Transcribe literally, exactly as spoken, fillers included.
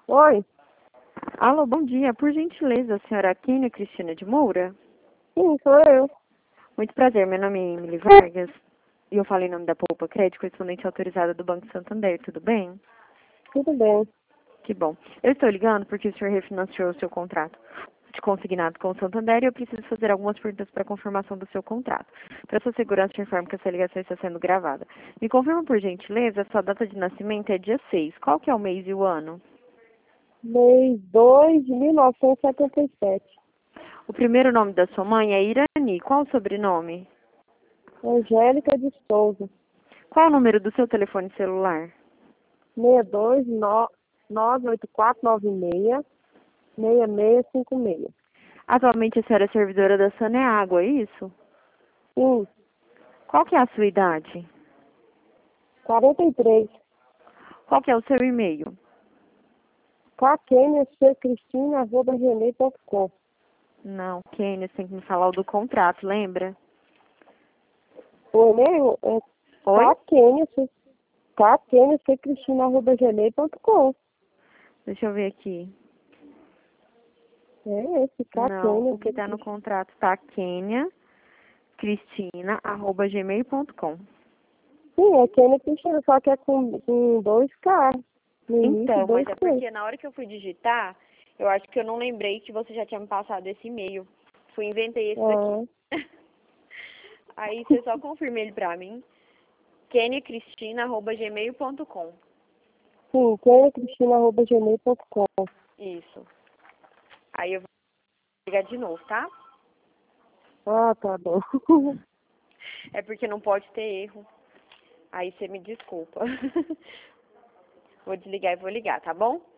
Oi? Alô, bom dia. Por gentileza, a senhora Kênia Cristina de Moura? Sim, sou eu. Muito prazer, meu nome é Emily Vargas e eu falo em nome da Poupa Crédito, correspondente autorizada do Banco Santander, tudo bem? Tudo bem. Que bom. Eu estou ligando porque o senhor refinanciou o seu contrato de consignado com o Santander e eu preciso fazer algumas perguntas para confirmação do seu contrato. Para sua segurança, te informo que essa ligação está sendo gravada. Me confirma, por gentileza, a sua data de nascimento é dia seis. Qual que é o mês e o ano? Mês dois de mil novecentos e setenta e sete. O primeiro nome da sua mãe é Irani. Qual o sobrenome? Angélica de Souza. Qual o número do seu telefone celular? seis dois nove oito quatro nove seis seis seis cinco seis. Atualmente a senhora é servidora da Saneágua, é isso? Sim, Qual que é a sua idade? quarenta e três. Qual que é o seu e-mail? Cristina arroba gmail ponto com. Não, Kênia, você tem que me falar o do contrato, lembra? O e-mail é Oi? Cristina arroba gmail ponto com. Deixa eu ver aqui. É esse, Não, Catênia. o que tá no contrato tá Kênia Cristina arroba gmail ponto com. Sim, é Kênia Cristina, só que é com, com dois K. No início, Então, dois mas é T. porque na hora que eu fui digitar, eu acho que eu não lembrei que você já tinha me passado esse e-mail. Fui inventei esse Ah, daqui. Aí você só confirma ele pra mim. kênia cristina arroba gmail ponto com. sim, kênia cristina arroba gmail ponto com. Isso. Aí eu vou ligar de novo, tá? Ah, tá bom. É porque não pode ter erro. Aí você me desculpa. Vou desligar e vou ligar, tá bom?